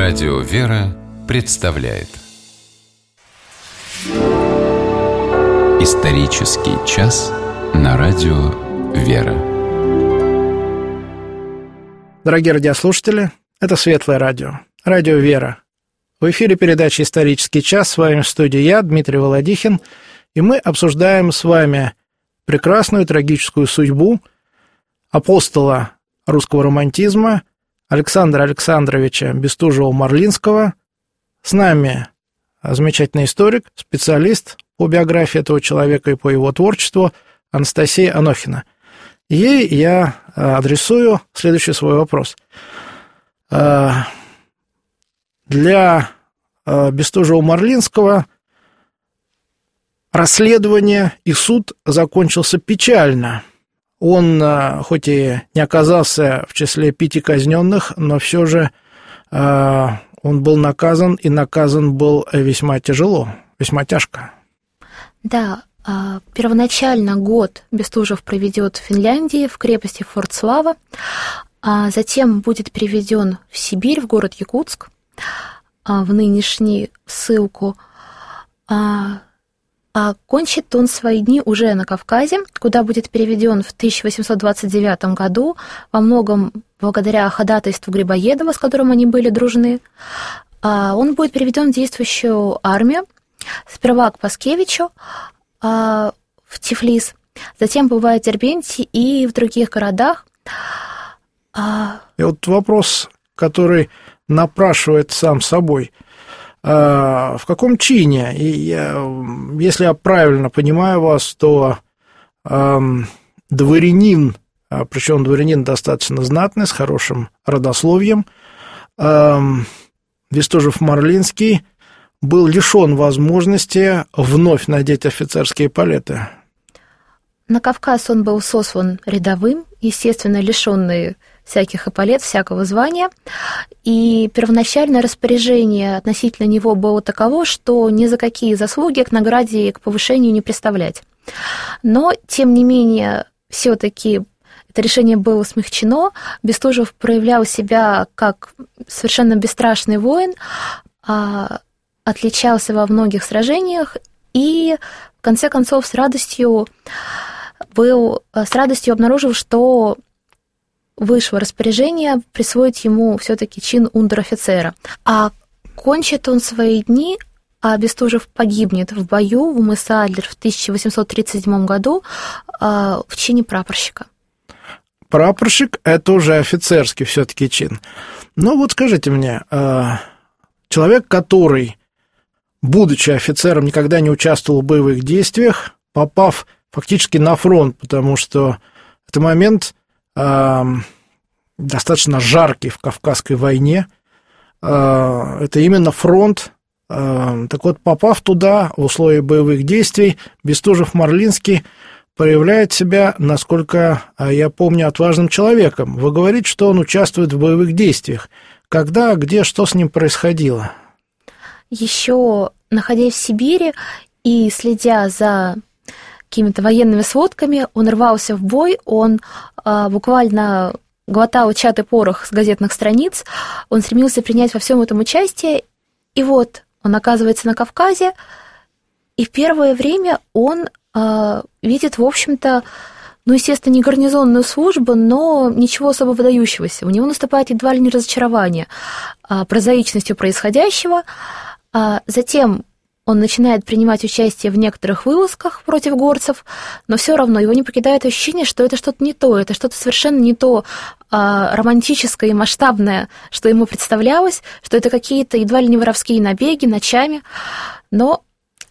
Радио «Вера» представляет Исторический час на Радио «Вера». Дорогие радиослушатели, это Светлое радио, Радио «Вера». В эфире передача «Исторический час». С вами в студии я, Дмитрий Володихин, и мы обсуждаем с вами прекрасную трагическую судьбу апостола русского романтизма Александра Александровича Бестужева-Марлинского. С нами замечательный историк, специалист по биографии этого человека и по его творчеству Анастасия Анохина. Ей я адресую следующий свой вопрос. Для Бестужева-Марлинского расследование и суд закончился печально. Он, хоть и не оказался в числе 5 казненных, но все же он был наказан, и наказан был весьма тяжело, весьма тяжко. Да, первоначально год Бестужев проведет в Финляндии, в крепости Форт Слава, а затем будет переведен в Сибирь, в город Якутск, в нынешний ссылку. А кончит он свои дни уже на Кавказе, куда будет переведен в 1829 году, во многом благодаря ходатайству Грибоедова, с которым они были дружны. Он будет переведен в действующую армию, сперва к Паскевичу в Тифлис, затем бывает в Дербенте и в других городах. И вот вопрос, который напрашивает сам собой. В каком чине? И если я правильно понимаю вас, то дворянин, причем дворянин достаточно знатный, с хорошим родословием, Бестужев-Марлинский был лишен возможности вновь надеть офицерские эполеты. На Кавказ он был сослан рядовым, естественно, лишенный всяких эполет, всякого звания, и первоначальное распоряжение относительно него было таково, что ни за какие заслуги к награде и к повышению не представлять. Но, тем не менее, все-таки это решение было смягчено. Бестужев проявлял себя как совершенно бесстрашный воин, отличался во многих сражениях и, в конце концов, с радостью обнаружил, что вышло распоряжение присвоить ему все-таки чин унтер-офицера. А кончит он свои дни, а Бестужев погибнет в бою в Умыс-Адлер в 1837 году в чине прапорщика. Прапорщик – это уже офицерский все-таки чин. Но вот скажите мне, человек, который, будучи офицером, никогда не участвовал в боевых действиях, попав фактически на фронт, потому что это момент достаточно жаркий в Кавказской войне. Это именно фронт. Так вот, попав туда, в условия боевых действий, Бестужев-Марлинский проявляет себя, насколько я помню, отважным человеком. Вы говорите, что он участвует в боевых действиях. Когда, где, что с ним происходило? Еще находясь в Сибири и следя за какими-то военными сводками, он рвался в бой, он буквально глотал чад и порох с газетных страниц, он стремился принять во всем этом участие, и вот он оказывается на Кавказе, и в первое время он видит, в общем-то, естественно, не гарнизонную службу, но ничего особо выдающегося. У него наступает едва ли не разочарование прозаичностью происходящего, затем он начинает принимать участие в некоторых вылазках против горцев, но все равно его не покидает ощущение, что это что-то не то, это что-то совершенно не то романтическое и масштабное, что ему представлялось, что это какие-то едва ли не воровские набеги ночами. Но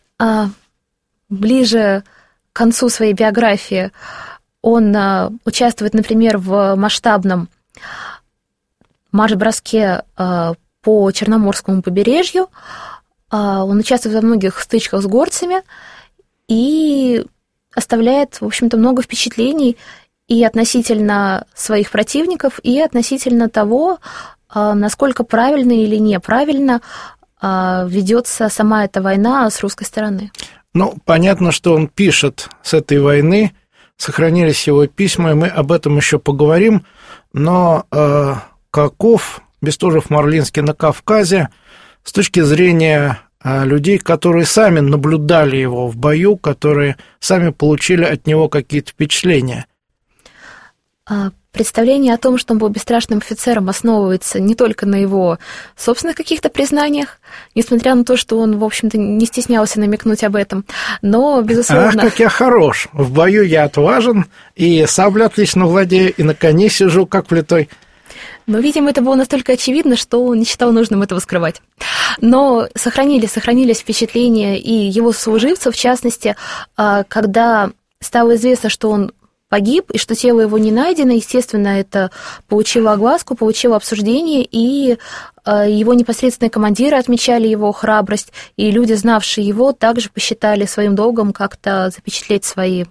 ближе к концу своей биографии он участвует, например, в масштабном марш-броске по Черноморскому побережью. Он участвует во многих стычках с горцами и оставляет, в общем-то, много впечатлений и относительно своих противников, и относительно того, насколько правильно или неправильно ведется сама эта война с русской стороны. Понятно, что он пишет с этой войны, сохранились его письма, и мы об этом еще поговорим, но каков Бестужев-Марлинский на Кавказе с точки зрения людей, которые сами наблюдали его в бою, которые сами получили от него какие-то впечатления? Представление о том, что он был бесстрашным офицером, основывается не только на его собственных каких-то признаниях, несмотря на то, что он, в общем-то, не стеснялся намекнуть об этом, но, безусловно... Ах, как я хорош! В бою я отважен, и саблю отлично владею, и на коне сижу, как влитой. Но, видимо, это было настолько очевидно, что он не считал нужным этого скрывать. Но сохранились впечатления и его сослуживцев, в частности, когда стало известно, что он погиб, и что тело его не найдено, естественно, это получило огласку, получило обсуждение, и его непосредственные командиры отмечали его храбрость, и люди, знавшие его, также посчитали своим долгом как-то запечатлеть свои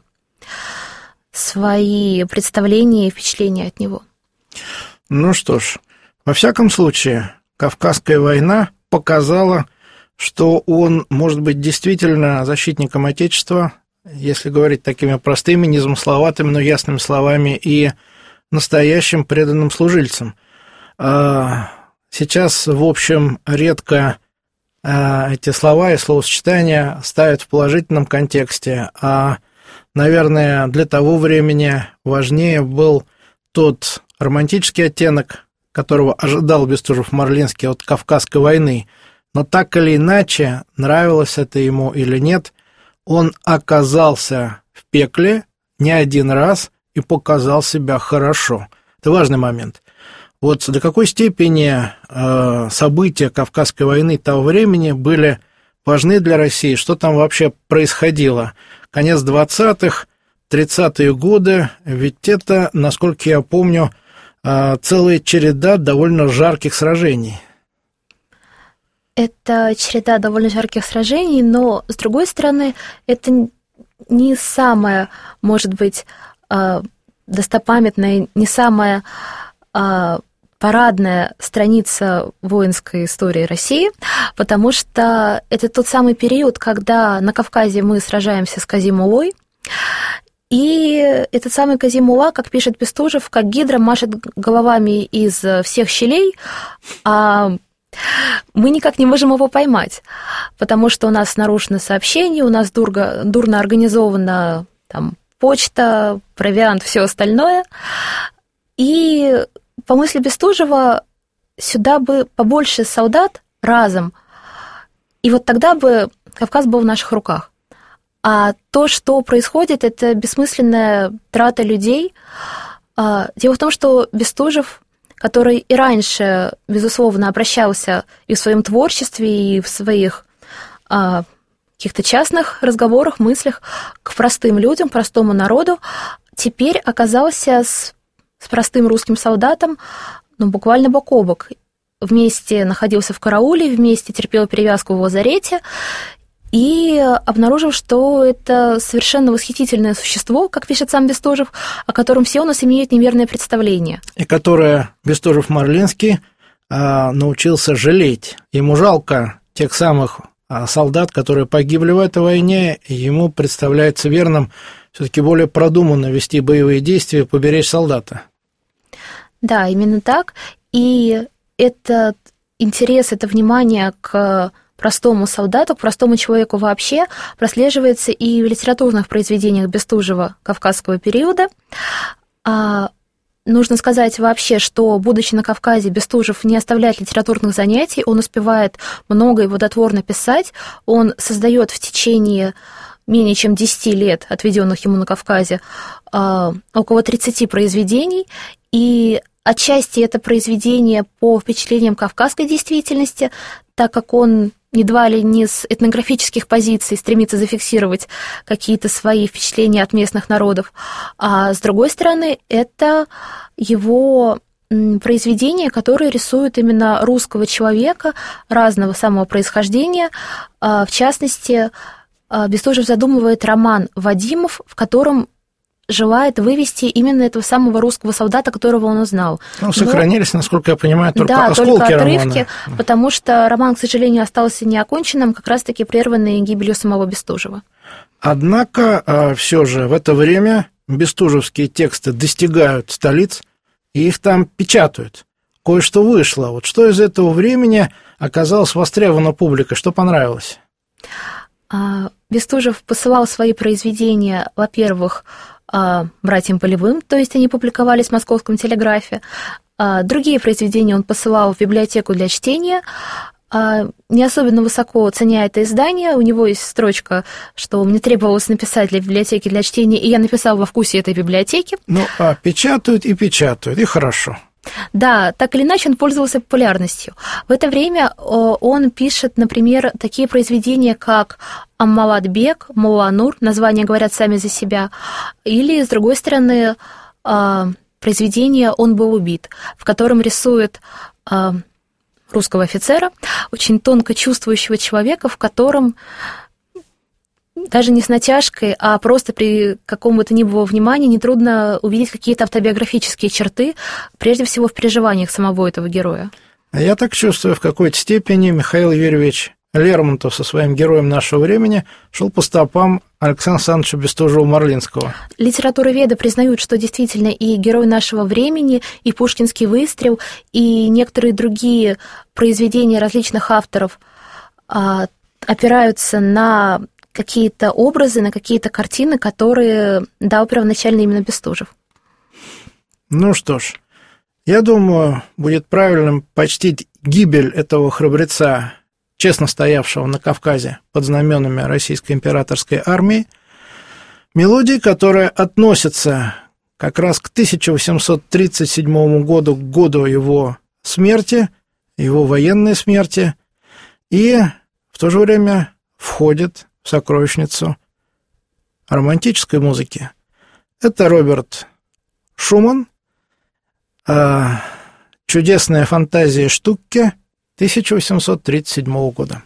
представления и впечатления от него. Ну что ж, во всяком случае, Кавказская война показала, что он может быть действительно защитником Отечества, если говорить такими простыми, незамысловатыми, но ясными словами, и настоящим преданным служильцем. Сейчас, в общем, редко эти слова и словосочетания ставят в положительном контексте, а, наверное, для того времени важнее был тот романтический оттенок, которого ожидал Бестужев-Марлинский от Кавказской войны. Но так или иначе, нравилось это ему или нет, он оказался в пекле не один раз и показал себя хорошо. Это важный момент. Вот до какой степени события Кавказской войны того времени были важны для России, что там вообще происходило. Конец 20-х, 30-е годы, ведь это, насколько я помню, целая череда довольно жарких сражений. Это череда довольно жарких сражений, но, с другой стороны, это не самая, может быть, достопамятная, не самая парадная страница воинской истории России, потому что это тот самый период, когда на Кавказе мы сражаемся с Казим-Улой, и этот самый Казим-Ула, как пишет Бестужев, как гидра машет головами из всех щелей, а мы никак не можем его поймать, потому что у нас нарушено сообщение, у нас дурно организована там почта, провиант, все остальное. И по мысли Бестужева сюда бы побольше солдат разом, и вот тогда бы Кавказ был в наших руках. А то, что происходит, это бессмысленная трата людей. Дело в том, что Бестужев, который и раньше, безусловно, обращался и в своем творчестве, и в своих каких-то частных разговорах, мыслях к простым людям, простому народу, теперь оказался с простым русским солдатом, буквально бок о бок. Вместе находился в карауле, вместе терпел перевязку в лазарете, и обнаружил, что это совершенно восхитительное существо, как пишет сам Бестужев, о котором все у нас имеют неверное представление. И которое Бестужев-Марлинский научился жалеть. Ему жалко тех самых солдат, которые погибли в этой войне, и ему представляется верным все-таки более продуманно вести боевые действия, поберечь солдата. Да, именно так. И этот интерес, это внимание к простому солдату, к простому человеку вообще прослеживается и в литературных произведениях Бестужева кавказского периода. Нужно сказать вообще, что, будучи на Кавказе, Бестужев не оставляет литературных занятий, он успевает много и плодотворно писать, он создает в течение менее чем 10 лет, отведенных ему на Кавказе, около 30 произведений, и отчасти это произведение по впечатлениям кавказской действительности, так как он едва ли не с этнографических позиций стремится зафиксировать какие-то свои впечатления от местных народов. А с другой стороны, это его произведения, которые рисуют именно русского человека разного самого происхождения. В частности, Бестужев задумывает роман «Вадимов», в котором желает вывести именно этого самого русского солдата, которого он узнал. Сохранились, насколько я понимаю, только осколки только отрывки, романа. Потому что роман, к сожалению, остался неоконченным, как раз-таки прерванный гибелью самого Бестужева. Однако, все же в это время бестужевские тексты достигают столиц, и их там печатают. кое-что вышло. Вот что из этого времени оказалось востребовано публикой, что понравилось? Бестужев посылал свои произведения, во-первых, братьям Полевым, то есть они публиковались в «Московском телеграфе». Другие произведения он посылал в библиотеку для чтения. Не особенно высоко ценя это издание. У него есть строчка, что мне требовалось написать для библиотеки для чтения, и я написал во вкусе этой библиотеки. Ну, печатают, и хорошо. Да, так или иначе он пользовался популярностью. В это время он пишет, например, такие произведения, как «Аммалат-бек», «Молла-Нур», названия говорят сами за себя, или, с другой стороны, произведение «Он был убит», в котором рисует русского офицера, очень тонко чувствующего человека, в котором даже не с натяжкой, а просто при каком бы то ни было внимании нетрудно увидеть какие-то автобиографические черты, прежде всего в переживаниях самого этого героя. Я так чувствую, в какой-то степени Михаил Юрьевич Лермонтов со своим героем нашего времени шел по стопам Александра Александровича Бестужева-Марлинского. Литературоведы признают, что действительно и герой нашего времени, и «Пушкинский выстрел», и некоторые другие произведения различных авторов опираются на какие-то образы, на какие-то картины, которые дал первоначально именно Бестужев. Ну что ж, я думаю, будет правильным почтить гибель этого храбреца, честно стоявшего на Кавказе под знаменами Российской императорской армии, мелодии, которая относится как раз к 1837 году, к году его смерти, его военной смерти, и в то же время входит в сокровищницу романтической музыки. Это Роберт Шуман, «Чудесная фантазия Штукке» 1837 года.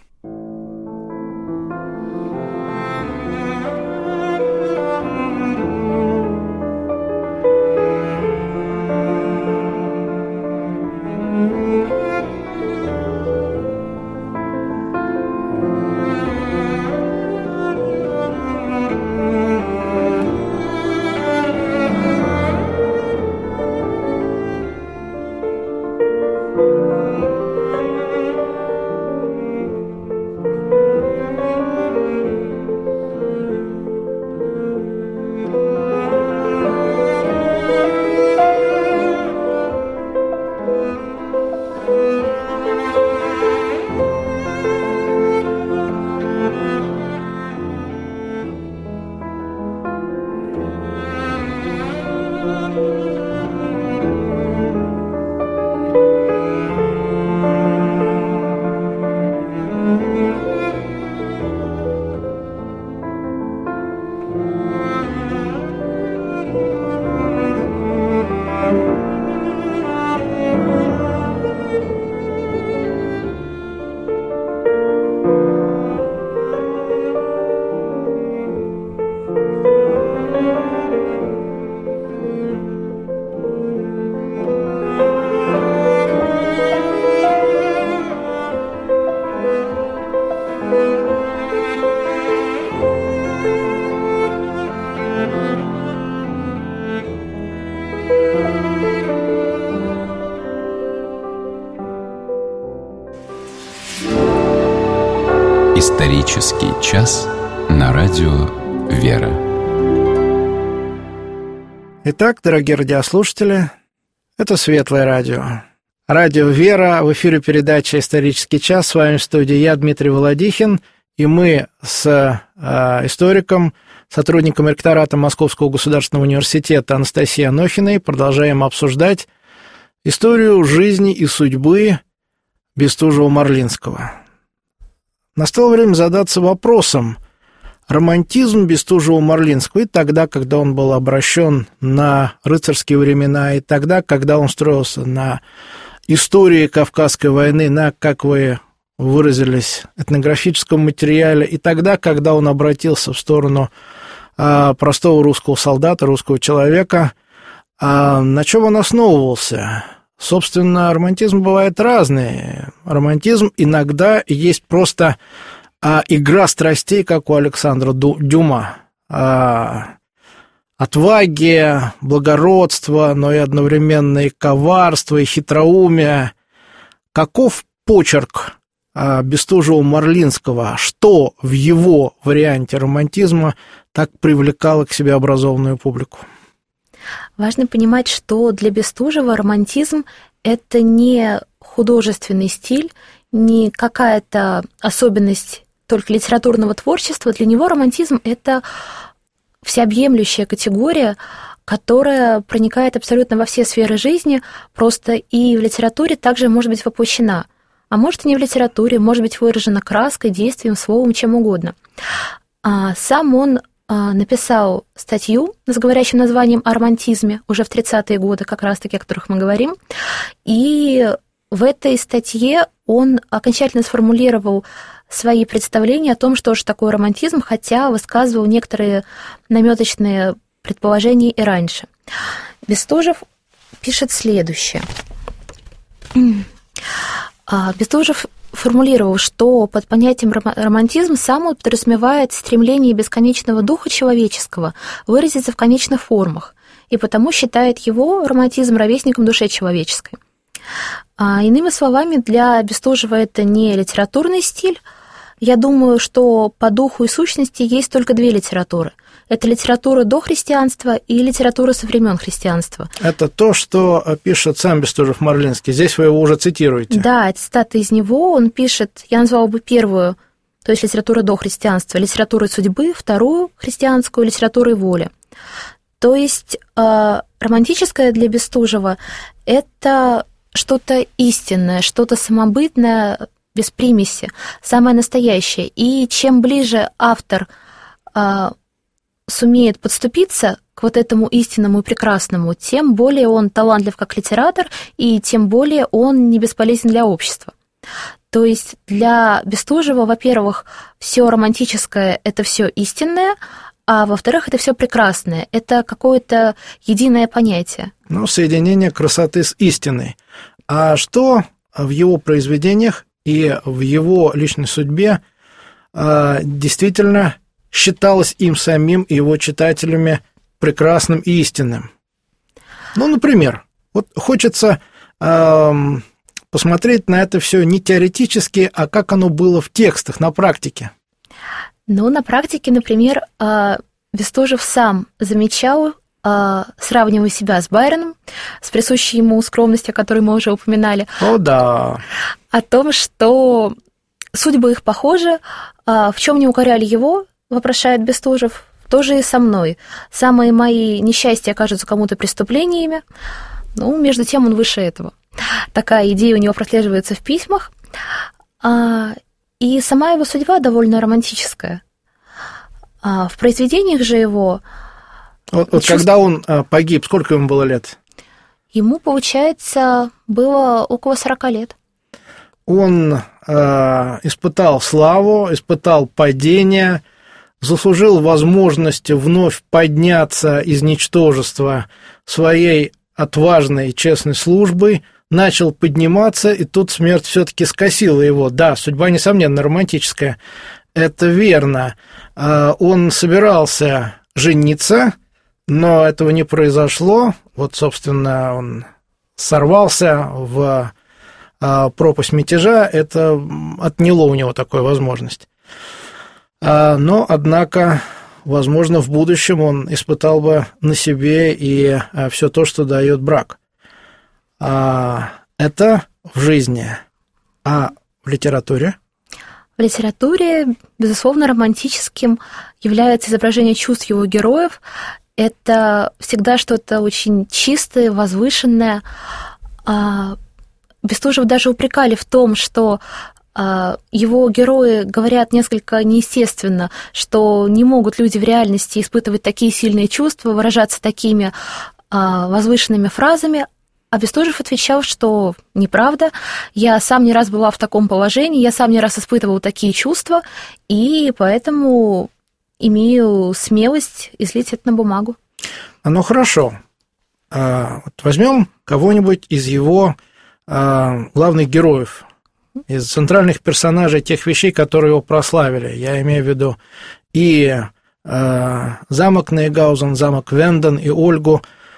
Исторический час на радио «Вера». Итак, дорогие радиослушатели, это Светлое радио. Радио «Вера», в эфире передача «Исторический час». С вами в студии я, Дмитрий Володихин, и мы с историком, сотрудником ректората Московского государственного университета Анастасией Анохиной продолжаем обсуждать историю жизни и судьбы Бестужева-Марлинского. Настало время задаться вопросом: романтизм Бестужева-Марлинского и тогда, когда он был обращен на рыцарские времена, и тогда, когда он строился на истории Кавказской войны, на, как вы выразились, этнографическом материале, и тогда, когда он обратился в сторону простого русского солдата, русского человека, на чем он основывался? Собственно, романтизм бывает разный. Романтизм иногда есть просто игра страстей, как у Александра Дюма. отваги, благородства, но и одновременно и коварства, и хитроумия. Каков почерк Бестужева-Марлинского? Что в его варианте романтизма так привлекало к себе образованную публику? Важно понимать, что для Бестужева романтизм – это не художественный стиль, не какая-то особенность только литературного творчества. Для него романтизм – это всеобъемлющая категория, которая проникает абсолютно во все сферы жизни, просто и в литературе также может быть воплощена. А может и не в литературе, может быть выражена краской, действием, словом, чем угодно. Сам он написал статью с говорящим названием «О романтизме» уже в 30-е годы, как раз-таки, о которых мы говорим. И в этой статье он окончательно сформулировал свои представления о том, что же такое романтизм, хотя высказывал некоторые намёточные предположения и раньше. Бестужев пишет следующее. Бестужев формулировал, что под понятием романтизм сам он подразумевает стремление бесконечного духа человеческого выразиться в конечных формах, и потому считает его, романтизм, ровесником душе человеческой. Иными словами, для Бестужева это не литературный стиль. Я думаю, что по духу и сущности есть только две литературы. Это литература до христианства и литература со времен христианства. Это то, что пишет сам Бестужев-Марлинский. Здесь вы его уже цитируете. Да, цитата из него. Он пишет, я назвала бы первую, то есть литература до христианства, литературой судьбы, вторую христианскую, литературой воли. То есть романтическое для Бестужева – это что-то истинное, что-то самобытное, без примеси, самое настоящее. И чем ближе автор сумеет подступиться к вот этому истинному и прекрасному, тем более он талантлив как литератор, и тем более он не бесполезен для общества. То есть для Бестужева, во-первых, все романтическое – это все истинное, а во-вторых, это все прекрасное, это какое-то единое понятие. Ну, соединение красоты с истиной. А что в его произведениях и в его личной судьбе действительно считалось им самим и его читателями прекрасным и истинным? Ну, например, вот хочется посмотреть на это все не теоретически, а как оно было в текстах, на практике. Ну, на практике, например, Бестужев сам замечал, сравнивая себя с Байроном, с присущей ему скромностью, о которой мы уже упоминали. О, да. О том, что судьбы их похожи, в чем не укоряли его, вопрошает Бестужев, тоже и со мной. Самые мои несчастья кажутся кому-то преступлениями, ну, между тем он выше этого. Такая идея у него прослеживается в письмах. И сама его судьба довольно романтическая. В произведениях же его... Вот когда он погиб, сколько ему было лет? Ему, получается, было около 40 лет. Он испытал славу, испытал падение, заслужил возможность вновь подняться из ничтожества своей отважной и честной службой, начал подниматься, и тут смерть все-таки скосила его. Да, судьба, несомненно, романтическая, это верно. Он собирался жениться, но этого не произошло. Вот, собственно, он сорвался в пропасть мятежа, это отняло у него такую возможность. Но, однако, возможно, в будущем он испытал бы на себе и все то, что дает брак. Это в жизни. А в литературе? В литературе, безусловно, романтическим является изображение чувств его героев. Это всегда что-то очень чистое, возвышенное. Бестужева даже упрекали в том, что его герои говорят несколько неестественно, что не могут люди в реальности испытывать такие сильные чувства, выражаться такими возвышенными фразами. А Бестужев отвечал, что неправда, я сам не раз была в таком положении, я сам не раз испытывал такие чувства, и поэтому имею смелость излить это на бумагу. Ну, хорошо. Вот возьмем кого-нибудь из его главных героев, из центральных персонажей тех вещей, которые его прославили. Я имею в виду и замок Нейгаузен, замок Венден и Ольгу.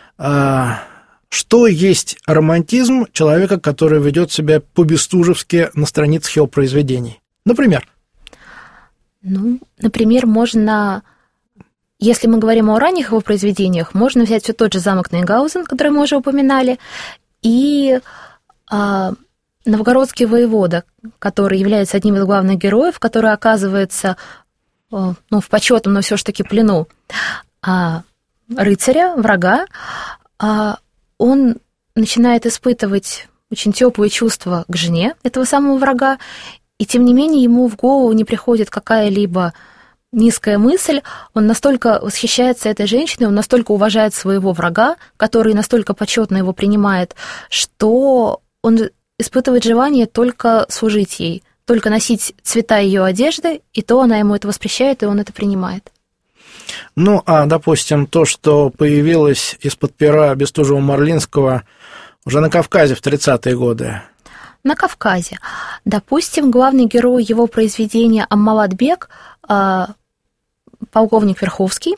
Что есть романтизм человека, который ведет себя по-бестужевски на страницах его произведений? Например? Например, можно, если мы говорим о ранних его произведениях, можно взять все тот же замок Нейгаузен, который мы уже упоминали, и новгородский воевода, который является одним из главных героев, который оказывается в почетном, но все же таки плену рыцаря, врага, он начинает испытывать очень теплые чувства к жене этого самого врага, и тем не менее ему в голову не приходит какая-либо низкая мысль, он настолько восхищается этой женщиной, он настолько уважает своего врага, который настолько почетно его принимает, что он испытывает желание только служить ей, только носить цвета ее одежды, и то она ему это воспрещает, и он это принимает. Допустим, то, что появилось из-под пера Бестужева-Марлинского уже на Кавказе в 30-е годы. На Кавказе. Допустим, главный герой его произведения Аммалат-бек, полковник Верховский,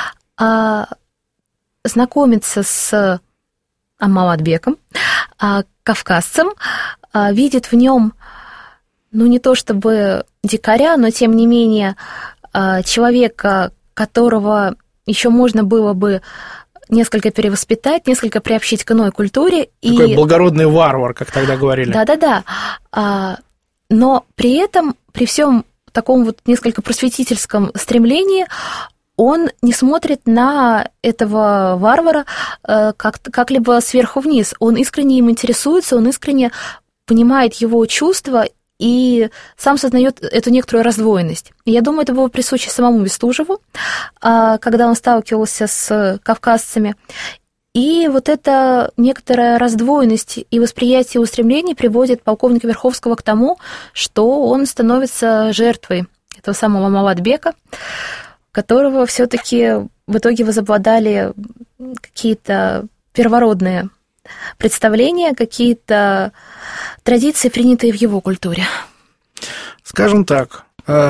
знакомится с Аммалат-беком, кавказцем, видит в нем, не то чтобы дикаря, но тем не менее человека, которого еще можно было бы несколько перевоспитать, несколько приобщить к иной культуре. Такой благородный варвар, как тогда говорили. Да. Но при этом, при всем таком несколько просветительском стремлении, он не смотрит на этого варвара как-либо сверху вниз. Он искренне им интересуется, он искренне понимает его чувства и сам сознает эту некоторую раздвоенность. И я думаю, это было присуще самому Бестужеву, когда он сталкивался с кавказцами. И эта некоторая раздвоенность и восприятие устремлений приводит полковника Верховского к тому, что он становится жертвой этого самого Аммалат-бека, которого все-таки в итоге возобладали какие-то первородные представления, какие-то традиции, принятые в его культуре. Скажем так,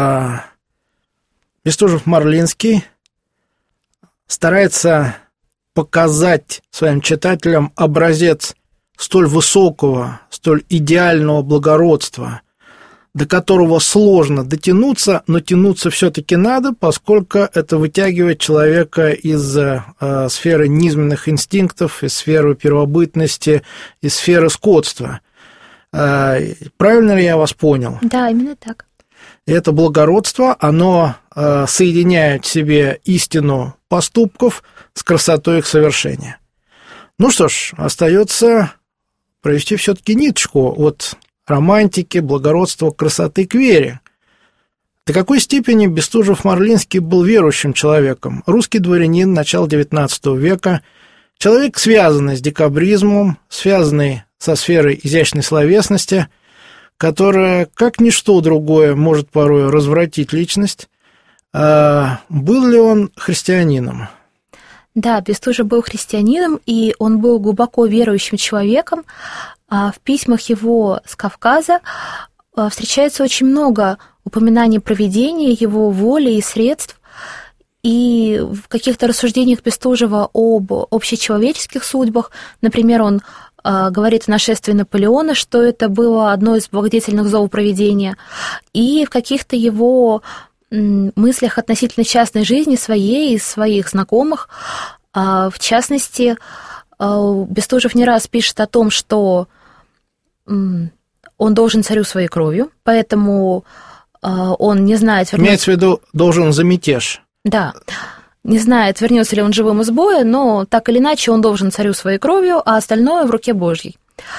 Бестужев-Марлинский старается показать своим читателям образец столь высокого, столь идеального благородства, до которого сложно дотянуться, но тянуться все-таки надо, поскольку это вытягивает человека из сферы низменных инстинктов, из сферы первобытности, из сферы скотства. Правильно ли я вас понял? Да, именно так. И это благородство, оно соединяет в себе истину поступков с красотой их совершения. Что ж, остается провести все-таки ниточку от романтики, благородства, красоты к вере. До какой степени Бестужев-Марлинский был верующим человеком? Русский дворянин начала XIX века, человек, связанный с декабризмом, связанный со сферой изящной словесности, которая, как ничто другое, может порой развратить личность. Был ли он христианином? Да, Бестужев был христианином, и он был глубоко верующим человеком. В письмах его с Кавказа встречается очень много упоминаний провидения, его воли и средств, и в каких-то рассуждениях Бестужева об общечеловеческих судьбах, например, он говорит о нашествии Наполеона, что это было одно из благодетельных зов провидения, и в каких-то его мыслях относительно частной жизни своей и своих знакомых, в частности, Бестужев не раз пишет о том, что он должен царю своей кровью, поэтому он не знает... Имеется в виду, должен за мятеж. Да, не знает, вернется ли он живым из боя, но так или иначе он должен царю своей кровью, а остальное в руке Божьей.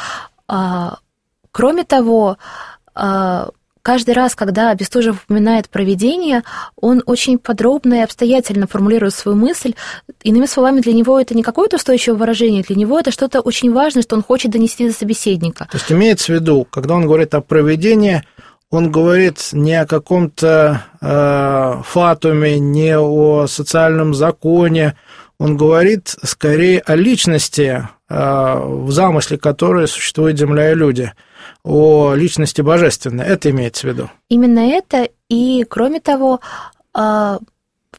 Кроме того, каждый раз, когда Бестужев упоминает провидение, он очень подробно и обстоятельно формулирует свою мысль. Иными словами, для него это не какое-то устойчивое выражение, для него это что-то очень важное, что он хочет донести до собеседника. То есть имеется в виду, когда он говорит о провидении, он говорит не о каком-то фатуме, не о социальном законе, он говорит скорее о личности, в замысле которой существует земля и люди, о личности божественной. Это имеется в виду? Именно это, и кроме того, в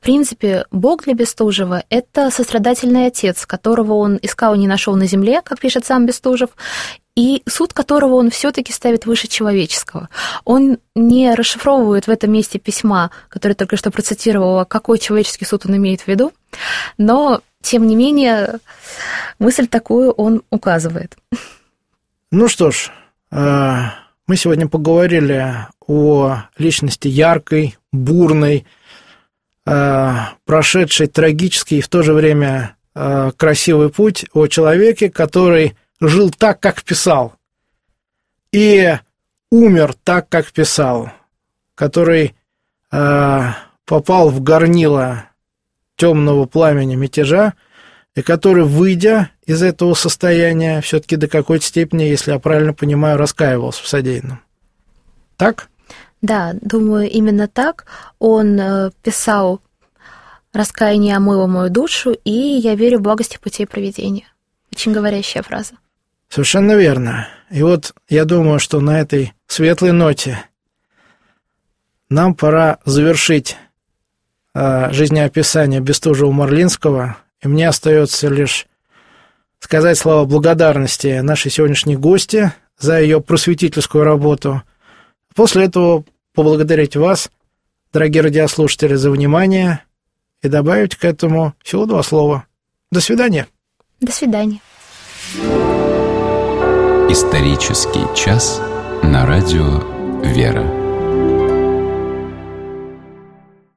принципе, Бог для Бестужева – это сострадательный отец, которого он искал и не нашел на земле, как пишет сам Бестужев, и суд которого он все-таки ставит выше человеческого. Он не расшифровывает в этом месте письма, которое только что процитировала, какой человеческий суд он имеет в виду, но, тем не менее, мысль такую он указывает. Ну что ж, мы сегодня поговорили о личности яркой, бурной, прошедшей трагический и в то же время красивый путь, о человеке, который жил так, как писал, и умер так, как писал, который попал в горнило темного пламени мятежа, и который, выйдя из этого состояния, все-таки до какой-то степени, если я правильно понимаю, раскаивался в содеянном. Так? Да, думаю, именно так. Он писал «Раскаяние омыло мою душу, и я верю в благости путей провидения». Очень говорящая фраза. Совершенно верно. И вот я думаю, что на этой светлой ноте нам пора завершить жизнеописание Бестужева-Марлинского, и мне остается лишь сказать слова благодарности нашей сегодняшней гости за ее просветительскую работу. После этого поблагодарить вас, дорогие радиослушатели, за внимание и добавить к этому всего 2 слова. До свидания. До свидания. Исторический час на радио «Вера».